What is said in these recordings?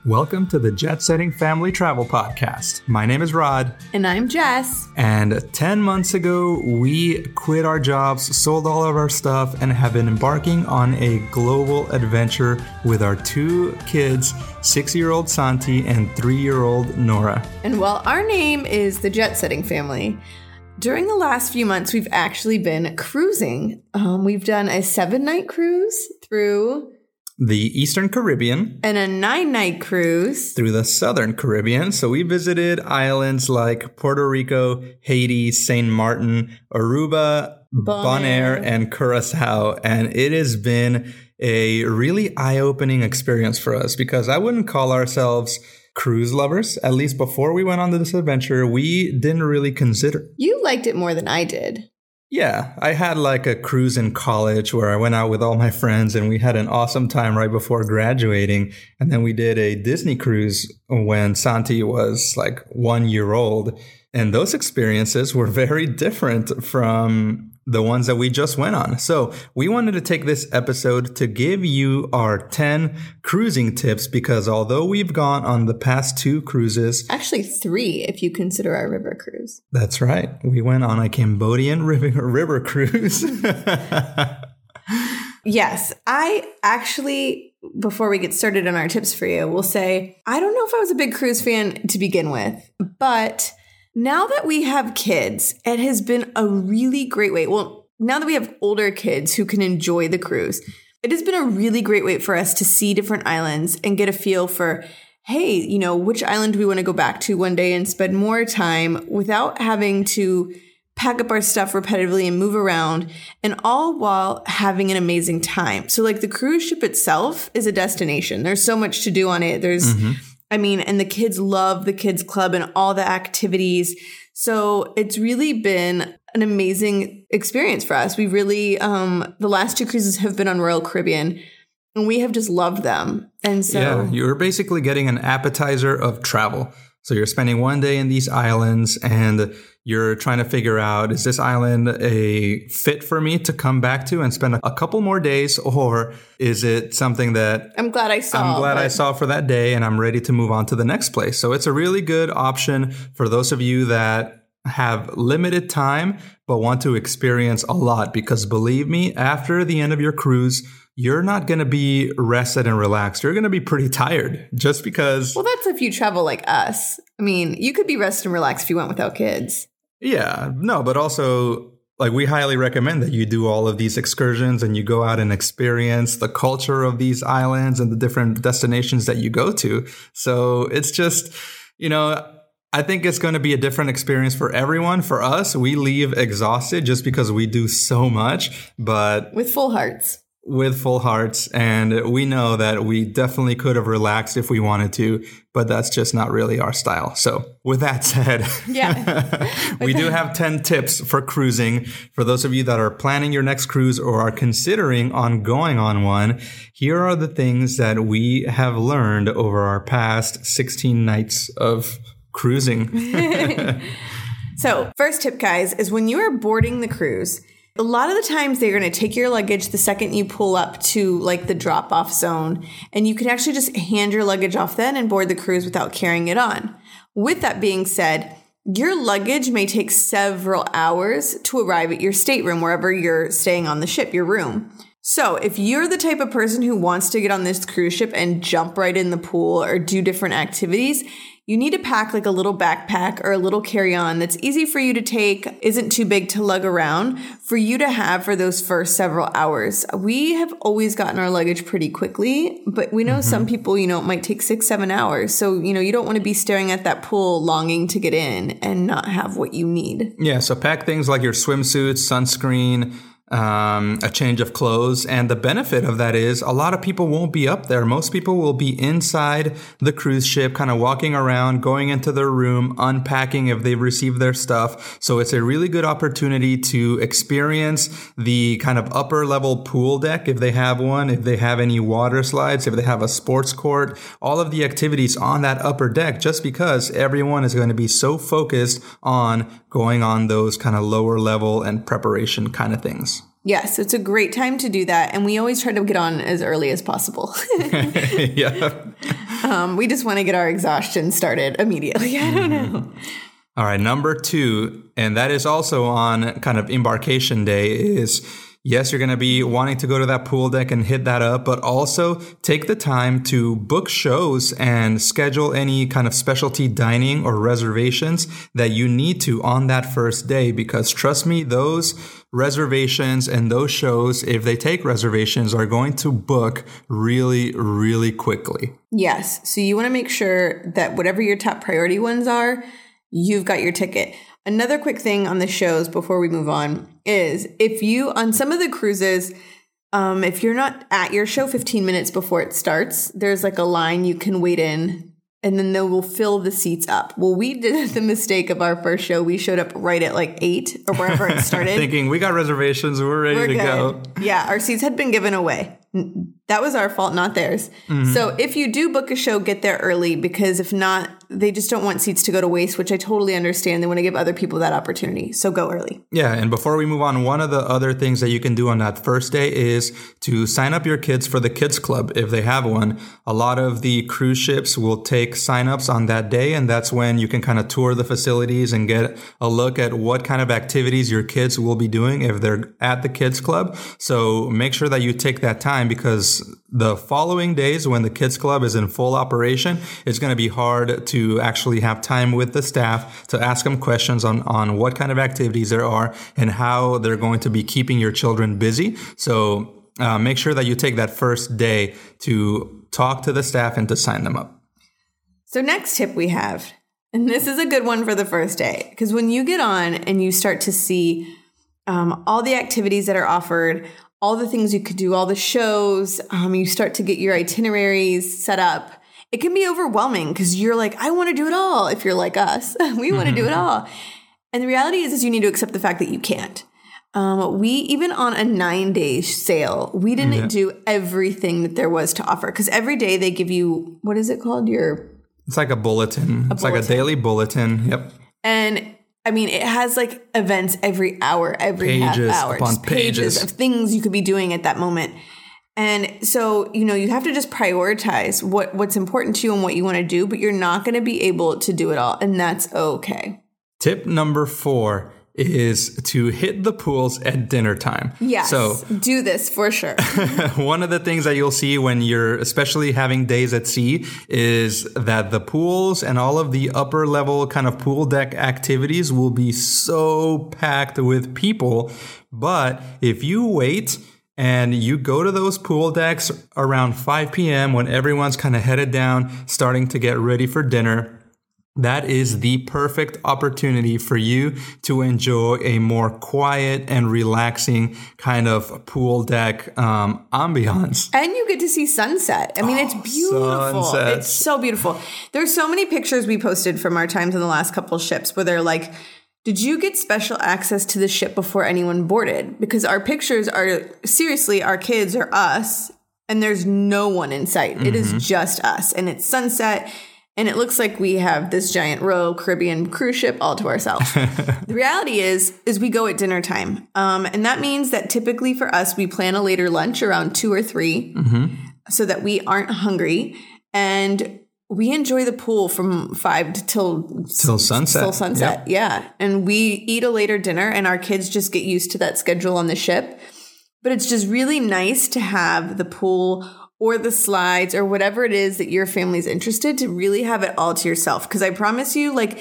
Welcome to the Jet Setting Family Travel Podcast. My name is Rod. And I'm Jess. And 10 months ago, we quit our jobs, sold all of our stuff, and have been embarking on a global adventure with our two kids, 6-year-old Santi and 3-year-old Nora. And while our name is the Jet Setting Family, during the last few months, we've actually been cruising. We've done a 7-night cruise through the Eastern Caribbean and a 9-night cruise through the Southern Caribbean. So we visited islands like Puerto Rico, Haiti, St. Martin, Aruba, Bonaire, and Curacao. And it has been a really eye-opening experience for us because I wouldn't call ourselves cruise lovers. At least before we went on this adventure, we didn't really consider. You liked it more than I did. Yeah, I had like a cruise in college where I went out with all my friends and we had an awesome time right before graduating. And then we did a Disney cruise when Santi was like 1 year old. And those experiences were very different from the ones that we just went on. So we wanted to take this episode to give you our 10 cruising tips because although we've gone on the past 2 cruises... Actually 3 if you consider our river cruise. That's right. We went on a Cambodian river cruise. Yes, I actually, before we get started on our tips for you, will say, I don't know if I was a big cruise fan to begin with, but... Now that we have kids, it has been a really great way. Well, now that we have older kids who can enjoy the cruise, it has been a really great way for us to see different islands and get a feel for, hey, you know, which island do we want to go back to one day and spend more time without having to pack up our stuff repetitively and move around, and all while having an amazing time. So like the cruise ship itself is a destination. There's so much to do on it. And the kids love the kids club and all the activities. So it's really been an amazing experience for us. We really, the last 2 cruises have been on Royal Caribbean and we have just loved them. And so yeah, you're basically getting an appetizer of travel. So you're spending 1 day in these islands and you're trying to figure out, is this island a fit for me to come back to and spend a couple more days? Or is it something that I'm glad I saw for that day and I'm ready to move on to the next place? So it's a really good option for those of you that have limited time but want to experience a lot. Because believe me, after the end of your cruise, you're not going to be rested and relaxed. You're going to be pretty tired just because... Well, that's if you travel like us. I mean, you could be rested and relaxed if you went without kids. Yeah, no, but also, like, we highly recommend that you do all of these excursions and you go out and experience the culture of these islands and the different destinations that you go to. So it's just, you know, I think it's going to be a different experience for everyone. For us, we leave exhausted just because we do so much, but... With full hearts. And we know that we definitely could have relaxed if we wanted to, but that's just not really our style. So with that said, we do have 10 tips for cruising. For those of you that are planning your next cruise or are considering on going on one, here are the things that we have learned over our past 16 nights of cruising. So first tip, guys, is when you are boarding the cruise, a lot of the times they're going to take your luggage the second you pull up to like the drop-off zone, and you can actually just hand your luggage off then and board the cruise without carrying it on. With that being said, your luggage may take several hours to arrive at your stateroom, wherever you're staying on the ship, your room. So if you're the type of person who wants to get on this cruise ship and jump right in the pool or do different activities, you need to pack like a little backpack or a little carry-on that's easy for you to take, isn't too big to lug around, for you to have for those first several hours. We have always gotten our luggage pretty quickly, but we know some people, you know, it might take 6-7 hours. So, you know, you don't want to be staring at that pool longing to get in and not have what you need. Yeah, so pack things like your swimsuits, sunscreen, a change of clothes. And the benefit of that is a lot of people won't be up there. Most people will be inside the cruise ship, kind of walking around, going into their room, unpacking if they've received their stuff. So it's a really good opportunity to experience the kind of upper level pool deck if they have one, if they have any water slides, if they have a sports court, all of the activities on that upper deck, just because everyone is going to be so focused on going on those kind of lower level and preparation kind of things. Yes, it's a great time to do that. And we always try to get on as early as possible. Yeah. We just want to get our exhaustion started immediately. I don't know. All right, number 2, and that is also on kind of embarkation day, is yes, you're going to be wanting to go to that pool deck and hit that up, but also take the time to book shows and schedule any kind of specialty dining or reservations that you need to on that first day. Because trust me, those reservations and those shows, if they take reservations, are going to book really, really quickly. Yes. So you want to make sure that whatever your top priority ones are, you've got your ticket. Another quick thing on the shows before we move on is if you, on some of the cruises, if you're not at your show 15 minutes before it starts, there's like a line you can wait in and then they will fill the seats up. Well, we did the mistake of our first show. We showed up right at like 8 or wherever it started. Thinking we got reservations, we're ready to go. Yeah, our seats had been given away. That was our fault, not theirs. Mm-hmm. So if you do book a show, get there early, because if not, they just don't want seats to go to waste, which I totally understand. They want to give other people that opportunity. So go early. Yeah. And before we move on, one of the other things that you can do on that first day is to sign up your kids for the kids club if they have one. A lot of the cruise ships will take signups on that day. And that's when you can kind of tour the facilities and get a look at what kind of activities your kids will be doing if they're at the kids club. So make sure that you take that time, because the following days when the kids club is in full operation, it's going to be hard to actually have time with the staff to ask them questions on what kind of activities there are and how they're going to be keeping your children busy. So make sure that you take that first day to talk to the staff and to sign them up. So next tip we have, and this is a good one for the first day, because when you get on and you start to see all the activities that are offered, all the things you could do, all the shows, you start to get your itineraries set up. It can be overwhelming because you're like, I want to do it all. If you're like us, we want to do it all. And the reality is you need to accept the fact that you can't. We, even on a 9-day sail, we didn't do everything that there was to offer, because every day they give you, what is it called? It's like a bulletin. It's like a daily bulletin. Yep. And I mean, it has like events every hour, every half hour. Upon pages of things you could be doing at that moment. And so, you have to just prioritize what's important to you and what you want to do, but you're not going to be able to do it all. And that's okay. Tip number 4 is to hit the pools at dinner time. Yes, so do this for sure. One of the things that you'll see when you're especially having days at sea is that the pools and all of the upper level kind of pool deck activities will be so packed with people. But if you wait and you go to those pool decks around 5 p.m. when everyone's kind of headed down, starting to get ready for dinner, that is the perfect opportunity for you to enjoy a more quiet and relaxing kind of pool deck ambiance. And you get to see sunset. I mean, it's beautiful. Sunsets. It's so beautiful. There's so many pictures we posted from our times on the last couple ships where they're like, did you get special access to the ship before anyone boarded? Because our pictures are, seriously, our kids are us, and there's no one in sight. It is just us. And it's sunset. And it looks like we have this giant Royal Caribbean cruise ship all to ourselves. The reality is we go at dinner time. And that means that typically for us, we plan a later lunch around 2 or 3 so that we aren't hungry. And we enjoy the pool from 5 till sunset. Till sunset, yep. Yeah. And we eat a later dinner, and our kids just get used to that schedule on the ship. But it's just really nice to have the pool or the slides or whatever it is that your family's interested, to really have it all to yourself. Because I promise you, like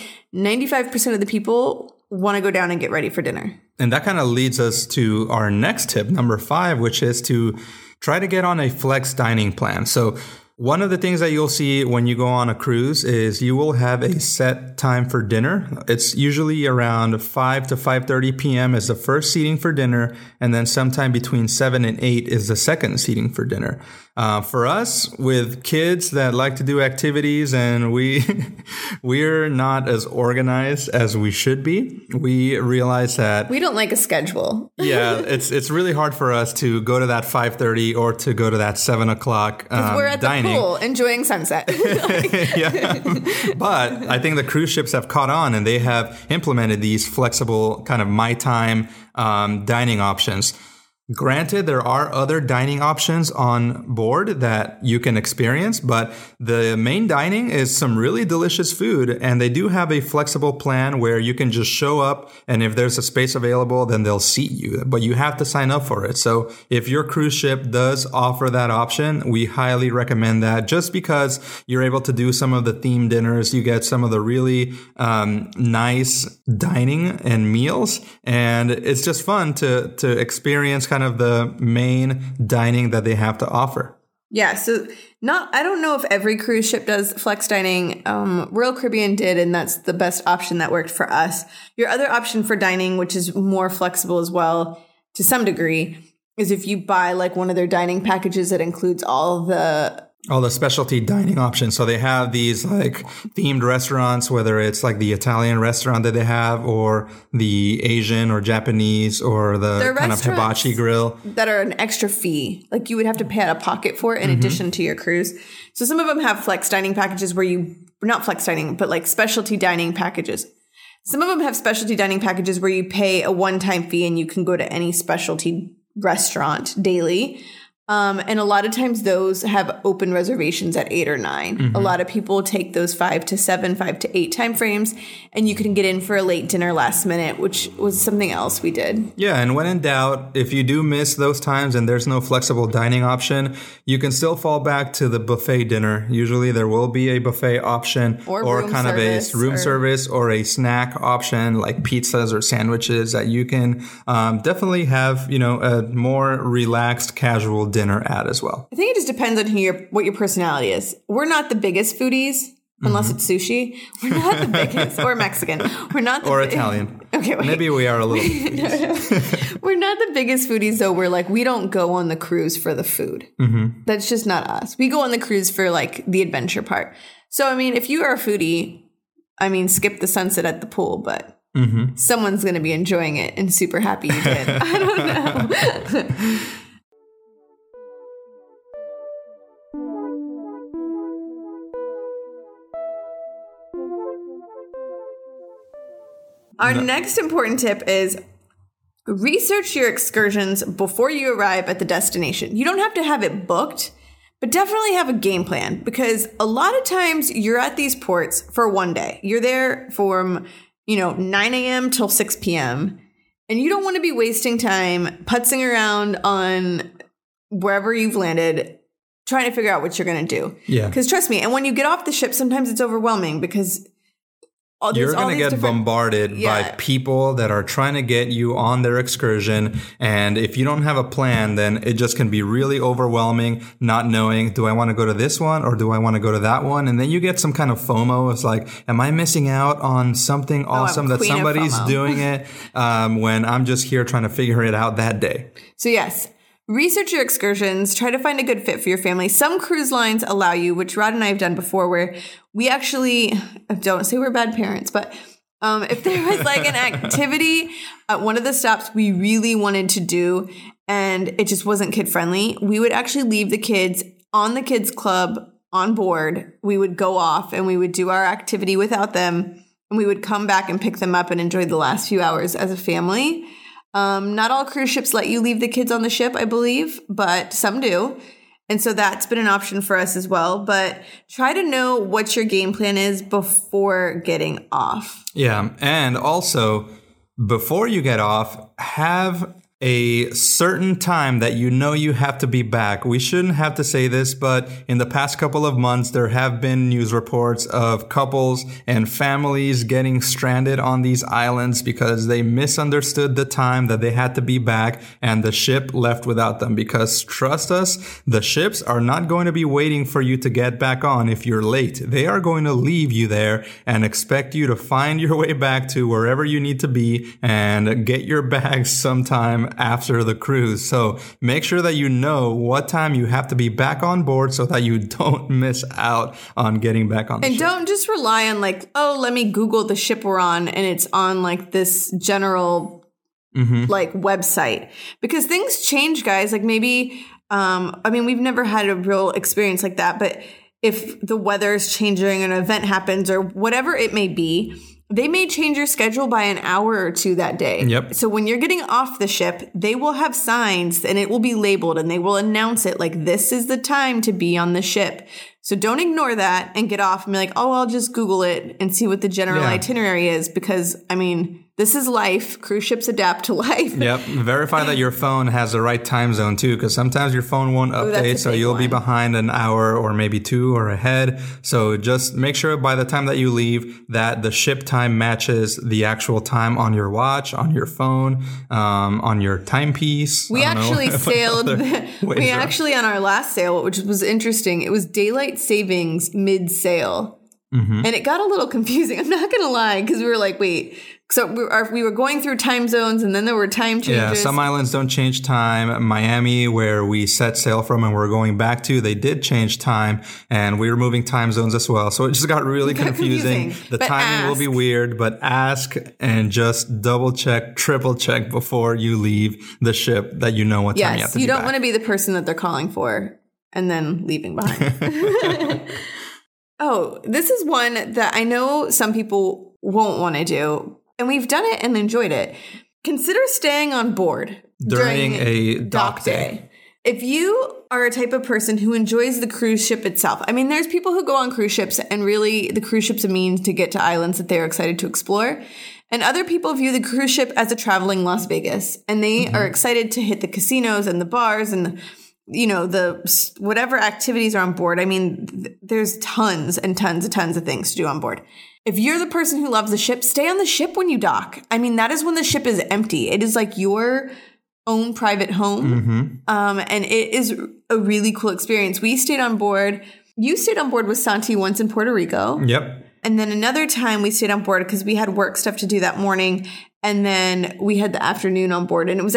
95% of the people want to go down and get ready for dinner. And that kind of leads us to our next tip, number 5, which is to try to get on a flex dining plan. So one of the things that you'll see when you go on a cruise is you will have a set time for dinner. It's usually around 5 to 5:30 p.m. is the first seating for dinner, and then sometime between 7 and 8 is the second seating for dinner. For us, with kids that like to do activities, and we're not as organized as we should be, we realize that we don't like a schedule. Yeah, it's really hard for us to go to that 5:30 or to go to that 7 o'clock we're at dining. The pool enjoying sunset. Yeah. But I think the cruise ships have caught on, and they have implemented these flexible kind of my time dining options. Granted, there are other dining options on board that you can experience, but the main dining is some really delicious food, and they do have a flexible plan where you can just show up, and if there's a space available, then they'll seat you, but you have to sign up for it. So if your cruise ship does offer that option, we highly recommend that, just because you're able to do some of the themed dinners, you get some of the really nice dining and meals, and it's just fun to experience kind of the main dining that they have to offer. Yeah, so I don't know if every cruise ship does flex dining. Royal Caribbean did, and that's the best option that worked for us. Your other option for dining, which is more flexible as well to some degree, is if you buy like one of their dining packages that includes all the specialty dining options. So they have these like themed restaurants, whether it's like the Italian restaurant that they have, or the Asian or Japanese, or the kind of hibachi grill that are an extra fee. Like you would have to pay out of pocket for it in addition to your cruise. So some of them have flex dining packages where not flex dining, but like specialty dining packages. Some of them have specialty dining packages where you pay a one-time fee and you can go to any specialty restaurant daily. And a lot of times those have open reservations at 8 or 9. A lot of people take those 5 to 7, 5 to 8 time frames, and you can get in for a late dinner last minute, which was something else we did. Yeah, and when in doubt, if you do miss those times and there's no flexible dining option, you can still fall back to the buffet dinner. Usually there will be a buffet option or kind of a room service or a snack option like pizzas or sandwiches that you can definitely have, a more relaxed, casual dinner at as well. I think it just depends on what your personality is. We're not the biggest foodies, unless it's sushi. We're not the biggest, or Mexican. We're not the Italian. Okay, wait. Maybe we are a little. We're not the biggest foodies, though. We're like, we don't go on the cruise for the food. That's just not us. We go on the cruise for like the adventure part. So, I mean, if you are a foodie, skip the sunset at the pool, but someone's going to be enjoying it and super happy you did. I don't know. Our next important tip is research your excursions before you arrive at the destination. You don't have to have it booked, but definitely have a game plan, because a lot of times you're at these ports for one day. You're there from, 9 a.m. till 6 p.m. And you don't want to be wasting time putzing around on wherever you've landed trying to figure out what you're going to do. Yeah. Because trust me, and when you get off the ship, sometimes it's overwhelming because you're going to get bombarded by people that are trying to get you on their excursion. And if you don't have a plan, then it just can be really overwhelming, not knowing, do I want to go to this one or do I want to go to that one? And then you get some kind of FOMO. It's like, am I missing out on something awesome that somebody's doing it when I'm just here trying to figure it out that day? So yes, research your excursions. Try to find a good fit for your family. Some cruise lines allow you, which Rod and I have done before, where we actually, don't say we're bad parents, but if there was like an activity at one of the stops we really wanted to do and it just wasn't kid friendly, we would actually leave the kids on the kids club on board. We would go off and we would do our activity without them, and we would come back and pick them up and enjoy the last few hours as a family. Not all cruise ships let you leave the kids on the ship, I believe, but some do. And so that's been an option for us as well. But try to know what your game plan is before getting off. Yeah. And also, before you get off, have a certain time that you have to be back. We shouldn't have to say this, but in the past couple of months, there have been news reports of couples and families getting stranded on these islands because they misunderstood the time that they had to be back and the ship left without them. Because trust us, the ships are not going to be waiting for you to get back on if you're late. They are going to leave you there and expect you to find your way back to wherever you need to be and get your bags sometime after the cruise. So make sure that you know what time you have to be back on board so that you don't miss out on getting back on the ship. And don't just rely on like, oh, let me Google the ship we're on and it's on like this general like website, because things change, guys. Like maybe, we've never had a real experience like that, but if the weather is changing, an event happens or whatever it may be, they may change your schedule by an hour or two that day. Yep. So when you're getting off the ship, they will have signs and it will be labeled and they will announce it like, this is the time to be on the ship. So don't ignore that and get off and be like, oh, I'll just Google it and see what the general itinerary is. Because, I mean, this is life. Cruise ships adapt to life. Yep. Verify that your phone has the right time zone too, because sometimes your phone won't update, so you'll be behind an hour or maybe two or ahead. So just make sure by the time that you leave that the ship time matches the actual time on your watch, on your phone, on your timepiece. We actually sailed. We actually on our last sail, which was interesting. It was daylight savings mid-sail. And it got a little confusing. I'm not going to lie, because we were like, wait. So we were going through time zones, and then there were time changes. Yeah, some islands don't change time. Miami, where we set sail from and we're going back to, they did change time, and we were moving time zones as well. So it just got really confusing. The timing will be weird, but ask and just double check, triple check before you leave the ship that you know what time you have to be back. You don't want to be the person that they're calling for and then leaving behind. Oh, this is one that I know some people won't want to do. And we've done it and enjoyed it. Consider staying on board during a dock day. If you are a type of person who enjoys the cruise ship itself, I mean, there's people who go on cruise ships and really the cruise ship's a means to get to islands that they're excited to explore. And other people view the cruise ship as a traveling Las Vegas, and they are excited to hit the casinos and the bars and the whatever activities are on board. I mean, there's tons and tons of things to do on board. If you're the person who loves the ship, stay on the ship when you dock. I mean, that is when the ship is empty. It is like your own private home. And it is a really cool experience. We stayed on board. You stayed on board with Santi once in Puerto Rico. Yep. And then another time we stayed on board because we had work stuff to do that morning. And then we had the afternoon on board. And it was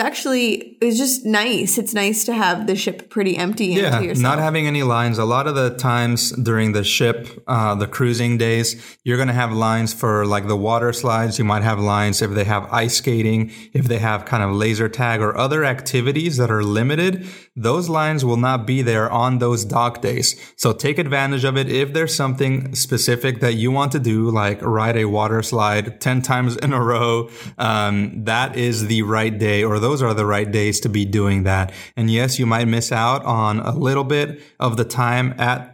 just nice. It's nice to have the ship pretty empty and to yourself. Not having any lines. A lot of the times during the ship, the cruising days, you're going to have lines for like the water slides. You might have lines if they have ice skating, if they have kind of laser tag or other activities that are limited. Those lines will not be there on those dock days. So take advantage of it. If there's something specific that you want to do, like ride a water slide 10 times in a row, that is the right day, or those are the right days to be doing that. And yes, you might miss out on a little bit of the time at,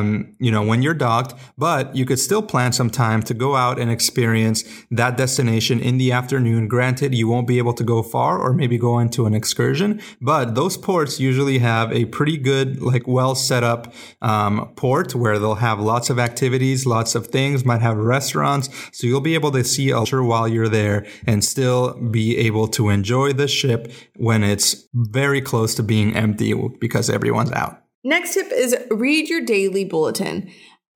when you're docked, but you could still plan some time to go out and experience that destination in the afternoon. Granted, you won't be able to go far or maybe go into an excursion, but those ports usually have a pretty good, like well set up, port where they'll have lots of activities, lots of things, might have restaurants. So you'll be able to see a culture while you're there and still be able to enjoy the ship when it's very close to being empty because everyone's out. Next tip is read your daily bulletin.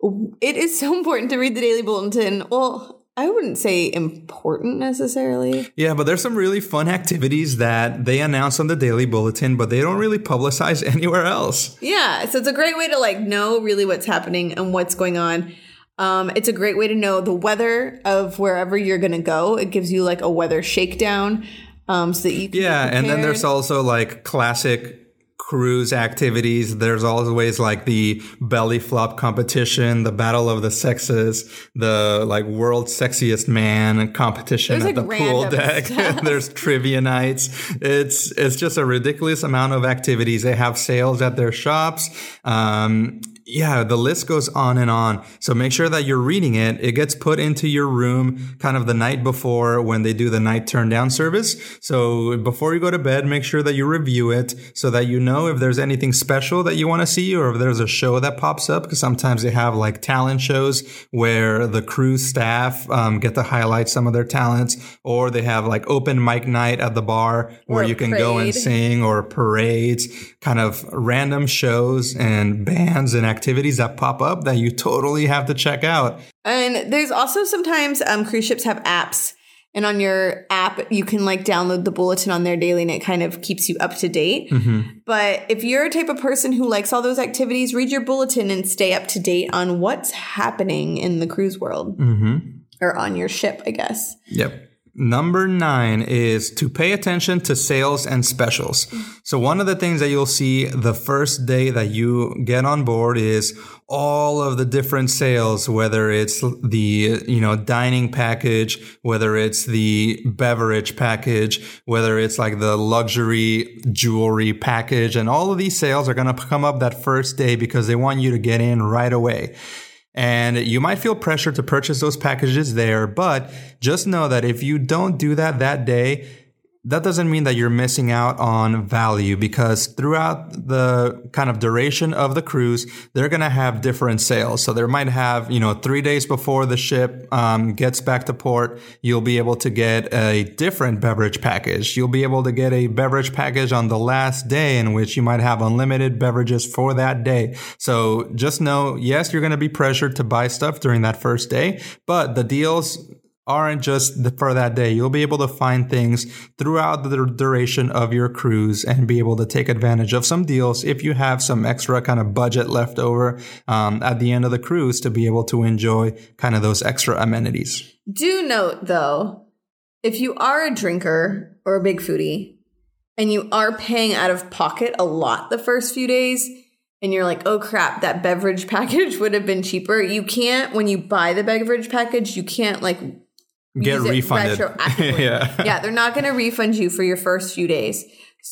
It is so important to read the daily bulletin. Well, I wouldn't say important necessarily. Yeah, but there's some really fun activities that they announce on the daily bulletin, but they don't really publicize anywhere else. Yeah, so it's a great way to know really what's happening and what's going on. It's a great way to know the weather of wherever you're going to go. It gives you like a weather shakedown so that you can and then there's also like classic cruise activities. There's always like the belly flop competition, the battle of the sexes, the like world sexiest man competition at the pool deck. There's trivia nights. It's just a ridiculous amount of activities. They have sales at their shops. The list goes on and on. So make sure that you're reading it. It gets put into your room kind of the night before when they do the night turn down service. So before you go to bed, make sure that you review it so that you know if there's anything special that you want to see or if there's a show that pops up. Because sometimes they have like talent shows where the cruise staff get to highlight some of their talents, or they have like open mic night at the bar where you can go and sing, or parades, kind of random shows and bands and activities that pop up that you totally have to check out. And there's also sometimes cruise ships have apps, and on your app you can like download the bulletin on there daily and it kind of keeps you up to date. But if you're a type of person who likes all those activities, read your bulletin and stay up to date on what's happening in the cruise world or on your ship, I guess. Yep. Number 9 is to pay attention to sales and specials. So one of the things that you'll see the first day that you get on board is all of the different sales, whether it's the, dining package, whether it's the beverage package, whether it's like the luxury jewelry package. And all of these sales are going to come up that first day because they want you to get in right away. And you might feel pressure to purchase those packages there, but just know that if you don't do that day, that doesn't mean that you're missing out on value, because throughout the kind of duration of the cruise, they're going to have different sales. So there might have, 3 days before the ship gets back to port, you'll be able to get a different beverage package. You'll be able to get a beverage package on the last day in which you might have unlimited beverages for that day. So just know, yes, you're going to be pressured to buy stuff during that first day, but the deals aren't just for that day. You'll be able to find things throughout the duration of your cruise and be able to take advantage of some deals if you have some extra kind of budget left over at the end of the cruise to be able to enjoy kind of those extra amenities. Do note, though, if you are a drinker or a big foodie and you are paying out of pocket a lot the first few days, and you're like, oh crap, that beverage package would have been cheaper. You can't, when you buy the beverage package, you can't get refunded. Yeah, they're not going to refund you for your first few days.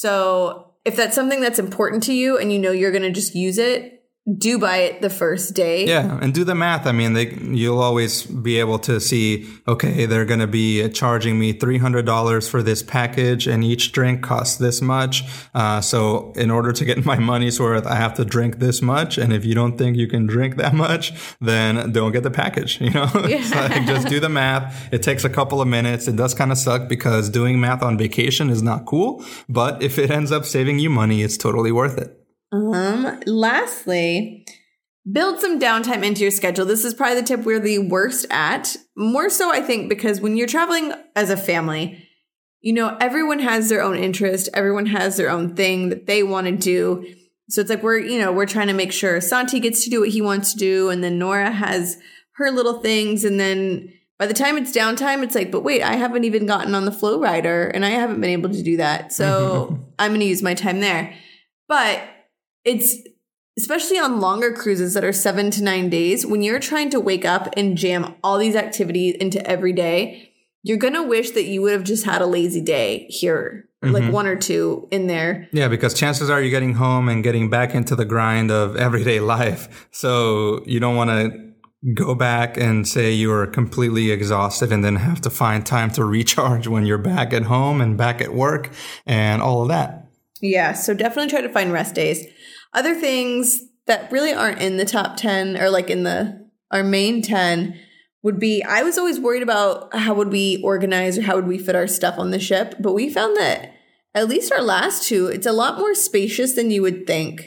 So if that's something that's important to you and you're going to just use it, do buy it the first day. Yeah, and do the math. I mean, you'll always be able to see, okay, they're going to be charging me $300 for this package and each drink costs this much. So in order to get my money's worth, I have to drink this much. And if you don't think you can drink that much, then don't get the package, Yeah. Just do the math. It takes a couple of minutes. It does kind of suck because doing math on vacation is not cool. But if it ends up saving you money, it's totally worth it. Lastly, build some downtime into your schedule. This is probably the tip we're the worst at. More so, I think, because when you're traveling as a family, everyone has their own interest. Everyone has their own thing that they want to do. So it's like we're trying to make sure Santi gets to do what he wants to do. And then Nora has her little things. And then by the time it's downtime, it's like, but wait, I haven't even gotten on the Flow Rider and I haven't been able to do that. So I'm going to use my time there. But it's especially on longer cruises that are 7 to 9 days, when you're trying to wake up and jam all these activities into every day, you're going to wish that you would have just had a lazy day here, like 1 or 2 in there. Yeah, because chances are you're getting home and getting back into the grind of everyday life. So you don't want to go back and say you are completely exhausted and then have to find time to recharge when you're back at home and back at work and all of that. Yeah, so definitely try to find rest days. Other things that really aren't in the top 10 or in our main 10 would be, I was always worried about how would we organize or how would we fit our stuff on the ship. But we found that at least our last 2, it's a lot more spacious than you would think.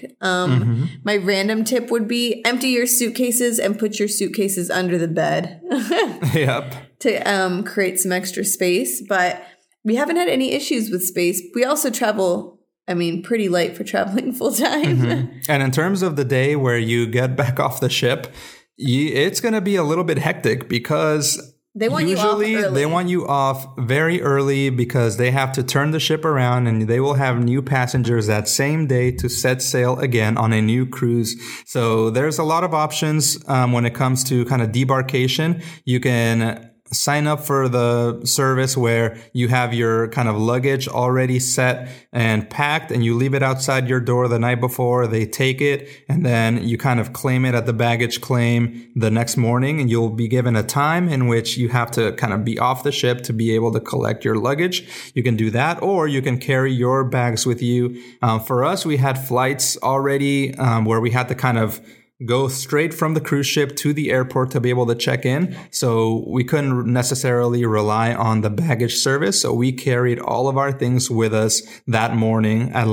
My random tip would be empty your suitcases and put your suitcases under the bed. Yep. To create some extra space. But we haven't had any issues with space. We also travel, pretty light for traveling full time. And in terms of the day where you get back off the ship, it's going to be a little bit hectic because they want you off very early because they have to turn the ship around and they will have new passengers that same day to set sail again on a new cruise. So there's a lot of options when it comes to kind of debarkation. You can sign up for the service where you have your kind of luggage already set and packed and you leave it outside your door the night before. They take it and then you kind of claim it at the baggage claim the next morning, and you'll be given a time in which you have to kind of be off the ship to be able to collect your luggage. You can do that, or you can carry your bags with you. For us, we had flights already where we had to kind of go straight from the cruise ship to the airport to be able to check in. So we couldn't necessarily rely on the baggage service. So we carried all of our things with us that morning at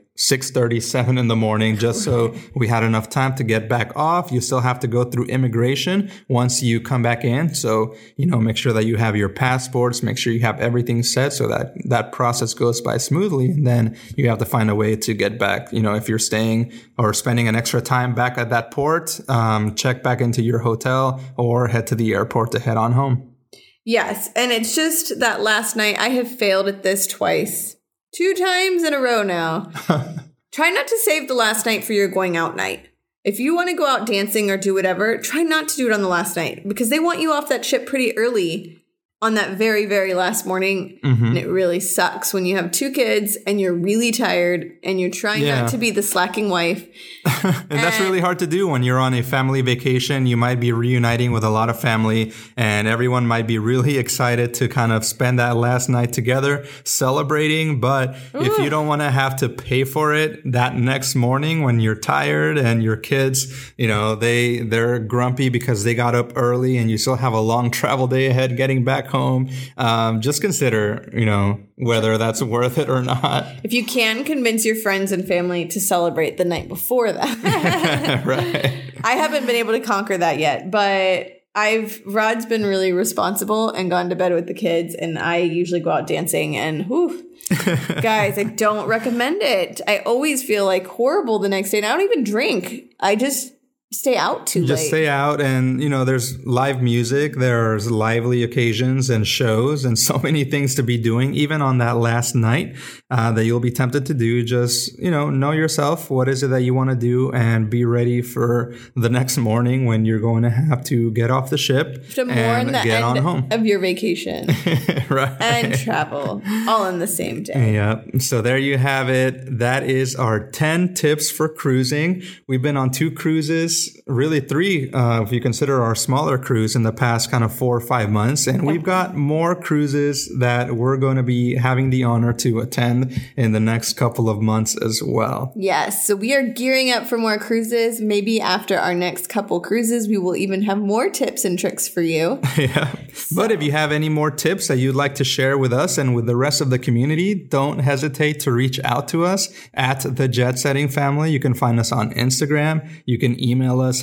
6:37 in the morning, just so we had enough time to get back off. You still have to go through immigration once you come back in. So, make sure that you have your passports, make sure you have everything set so that that process goes by smoothly. And then you have to find a way to get back. If you're staying or spending an extra time back at that port, check back into your hotel or head to the airport to head on home. Yes. And it's just that last night, I have failed at this twice. 2 times in a row now. Try not to save the last night for your going out night. If you want to go out dancing or do whatever, try not to do it on the last night because they want you off that ship pretty early on that very, very last morning. And it really sucks when you have 2 kids and you're really tired and you're trying not to be the slacking wife. And that's really hard to do when you're on a family vacation. You might be reuniting with a lot of family and everyone might be really excited to kind of spend that last night together celebrating. But if you don't want to have to pay for it that next morning when you're tired and your kids, you know, they're grumpy because they got up early and you still have a long travel day ahead getting back home, just consider, you know, whether that's worth it or not. If you can, convince your friends and family to celebrate the night before that. Right. I haven't been able to conquer that yet, but Rod's been really responsible and gone to bed with the kids, and I usually go out dancing and guys, I don't recommend it. I always feel like horrible the next day, and I don't even drink. I just stay out too late. Just stay out, and you know, there's live music, there's lively occasions and shows and so many things to be doing even on that last night that you'll be tempted to do. Just, you know yourself, what is it that you want to do, and be ready for the next morning when you're going to have to get off the ship and get on home of your vacation. Right. And travel all in the same day. Yeah. So there you have it. That is our 10 tips for cruising. We've been on 2 cruises, really 3 if you consider our smaller cruise in the past kind of 4 or 5 months. And we've got more cruises that we're going to be having the honor to attend in the next couple of months as well. Yes. So we are gearing up for more cruises. Maybe after our next couple cruises, we will even have more tips and tricks for you. Yeah. But if you have any more tips that you'd like to share with us and with the rest of the community, don't hesitate to reach out to us at the Jet Setting Family. You can find us on Instagram. You can email us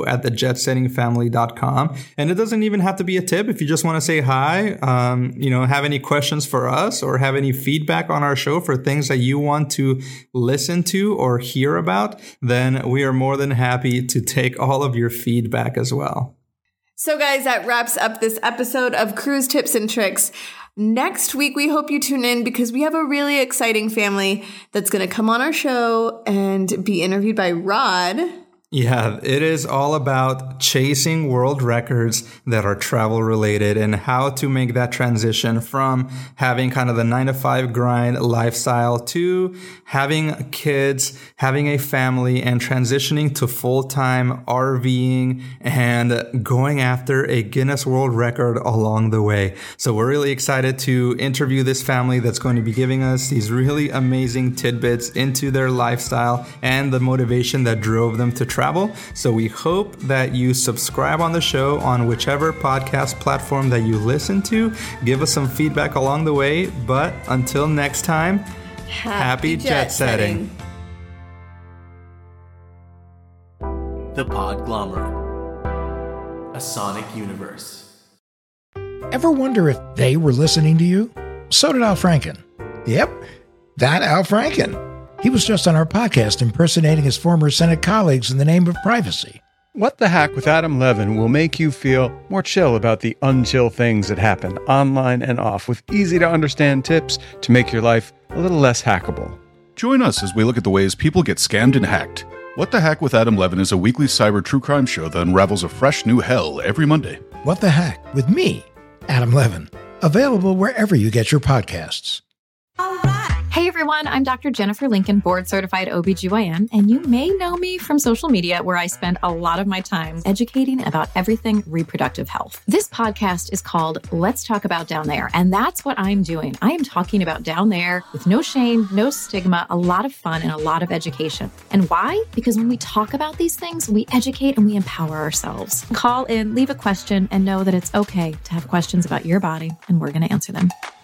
hello@thejetsettingfamily.com. And it doesn't even have to be a tip. If you just want to say hi, have any questions for us or have any feedback on our show for things that you want to listen to or hear about, then we are more than happy to take all of your feedback as well. So guys, that wraps up this episode of Cruise Tips and Tricks. Next week, we hope you tune in because we have a really exciting family that's going to come on our show and be interviewed by Rod. Yeah, it is all about chasing world records that are travel related and how to make that transition from having kind of the 9-to-5 grind lifestyle to having kids, having a family, and transitioning to full-time RVing and going after a Guinness World Record along the way. So we're really excited to interview this family that's going to be giving us these really amazing tidbits into their lifestyle and the motivation that drove them to travel. So we hope that you subscribe on the show on whichever podcast platform that you listen to. Give us some feedback along the way. But until next time, happy jet setting. The Podglomerate, a sonic universe. Ever wonder if they were listening to you? So did Al Franken. Yep, that Al Franken. He was just on our podcast impersonating his former Senate colleagues in the name of privacy. What the Hack with Adam Levin will make you feel more chill about the unchill things that happen online and off with easy-to-understand tips to make your life a little less hackable. Join us as we look at the ways people get scammed and hacked. What the Hack with Adam Levin is a weekly cyber true crime show that unravels a fresh new hell every Monday. What the Hack with me, Adam Levin. Available wherever you get your podcasts. Hey everyone, I'm Dr. Jennifer Lincoln, board-certified OBGYN, and you may know me from social media where I spend a lot of my time educating about everything reproductive health. This podcast is called Let's Talk About Down There, and that's what I'm doing. I am talking about down there with no shame, no stigma, a lot of fun, and a lot of education. And why? Because when we talk about these things, we educate and we empower ourselves. Call in, leave a question, and know that it's okay to have questions about your body, and we're going to answer them.